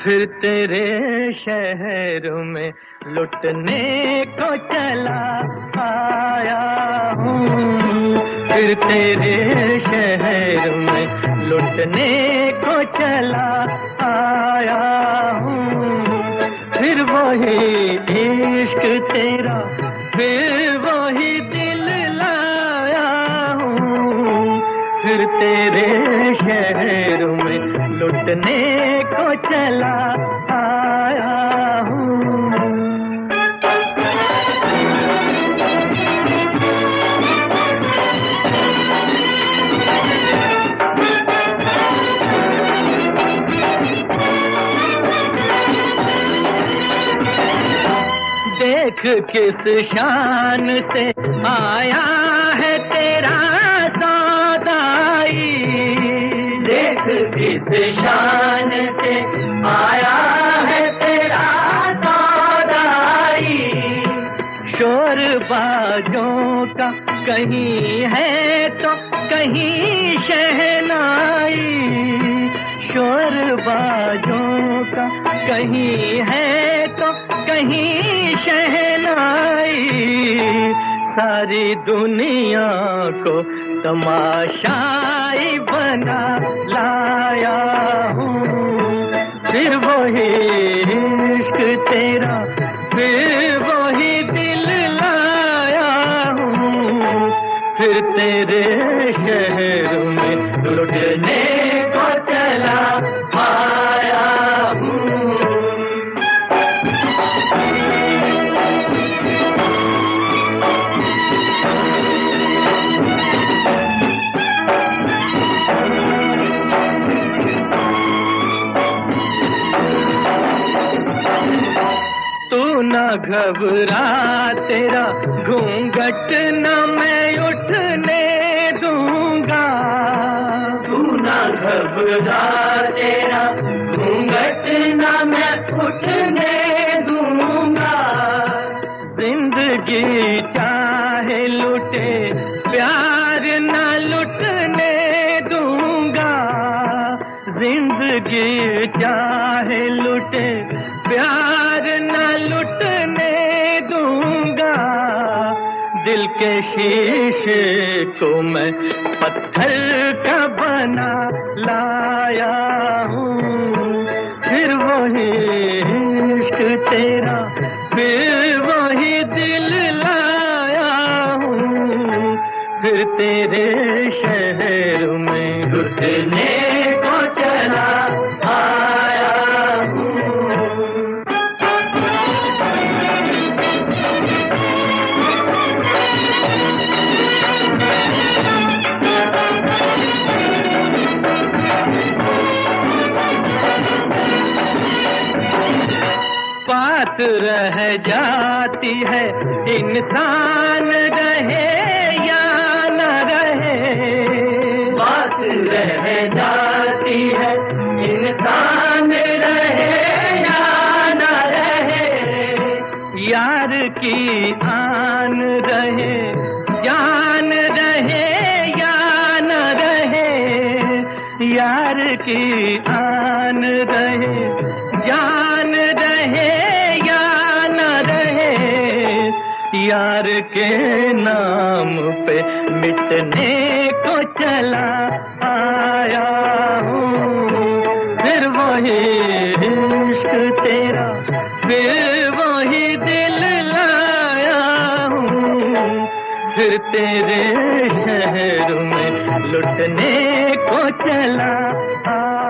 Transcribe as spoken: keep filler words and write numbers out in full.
फिर तेरे शहर में लुटने को चला आया हूँ, फिर तेरे शहर में लुटने को चला आया हूँ। फिर वही इश्क तेरा, फिर वही दिल लाया हूँ, फिर तेरे शहर में लुटने को चला आया हूँ। देख किस शान से आया है तेरा सौदाई, देख किस शान से आया है तेरा सौदाई। शोर बाजों का कहीं है तो कहीं शहनाई, शोर बाजों का कहीं है तो कहीं शहनाई। सारी दुनिया को तमाशाई बना लाया हूँ, फिर वही इश्क तेरा, फिर वही दिल लाया हूँ, फिर तेरे शहर में लुटने को चला आया हूँ। न घबरा तेरा घूंघट न मैं उठने दूंगा, तू न घबरा तेरा घूंघट न मैं उठने दूंगा। जिंदगी चाहे लुटे प्यार न लुटने दूंगा, जिंदगी चाहे लुटे प्यार न लुटने दूंगा। दिल के शीशे को मैं पत्थर का बना लाया हूँ, फिर वही इश्क तेरा, फिर वही दिल लाया हूँ, फिर तेरे शहर में लुटने को चला आया हूँ। बात रह जाती है इंसान रहे या न रहे, बात रह जाती है इंसान रहे या न रहे। यार की आन रहे जान रहे या न रहे, यार की आन रहे जान रहे या न रहे। यार के नाम पे मिटने को चला आया हूँ, फिर वही इश्क तेरा, फिर वही दिल लाया हूँ, फिर तेरे शहर में लुटने को चला आया।